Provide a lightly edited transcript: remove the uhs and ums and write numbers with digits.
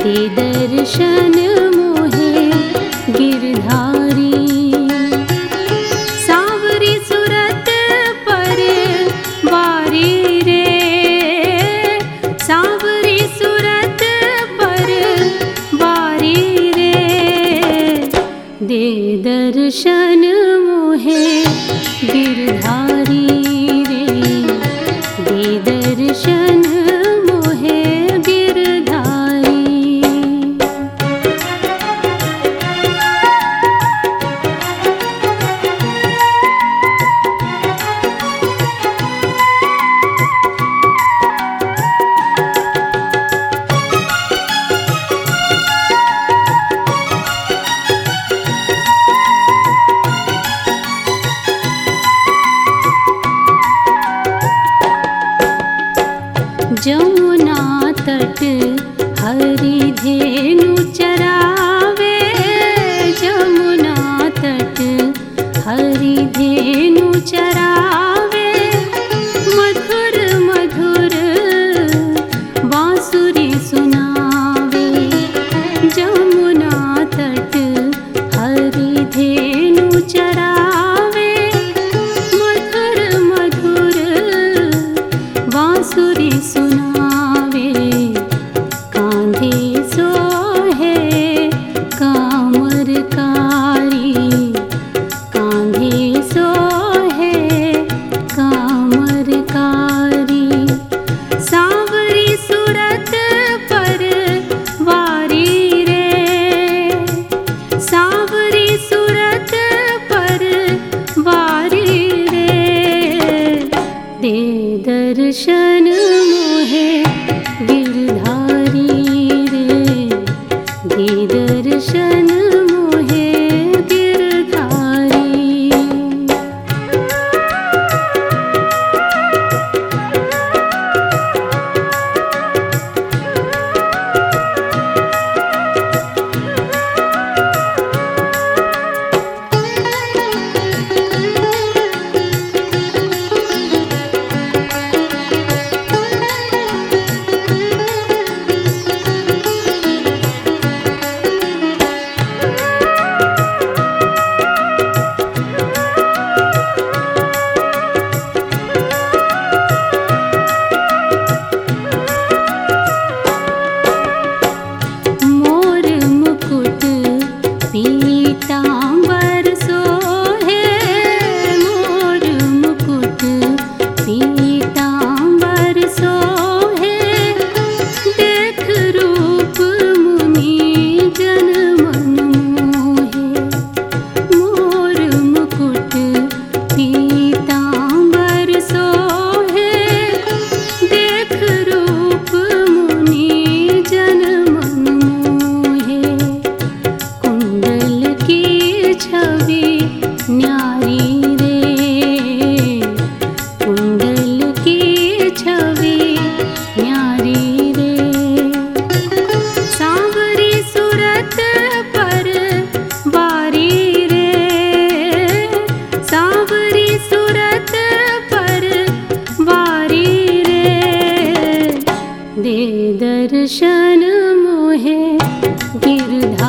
दे दर्शन मोहे गिरधारी। सावरी सूरत पर वारी रे, सावरी सूरत पर वारी रे, दे दर्शन मोहे गिरधारी रे, दे दर्शन मोहे गिरधारी। जमुना तट हरि धेनु चरावे, जमुना तट हरि धेनु चरावे, मधुर मधुर बांसुरी सुनावे। जमुना तट हरि धेनु चरावे, मधुर मधुर बांसुरी सुनावे। कांधे सोहे कामरकारी, कांधे सोहे कामरकारी। सावरी सूरत पर वारी रे, सावरी सूरत पर वारी रे, दे दर्शन मोहे गिरधारी रे, दे दर्शन मोहे गिरधारी। पीतांबर सोहे, मोर मुकुट पीतांबर सोहे, देख रूप मुनि जन मन मोहे। मोर मुकुट पीतांबर सोहे, देख रूप मुनि जन मन मोहे। छवि न्यारी रे, कुंडल की छवि न्यारी रे। सावरी सूरत पर वारी रे, सावरी सूरत पर वारी रे, दे दर्शन मोहे गिरधारी।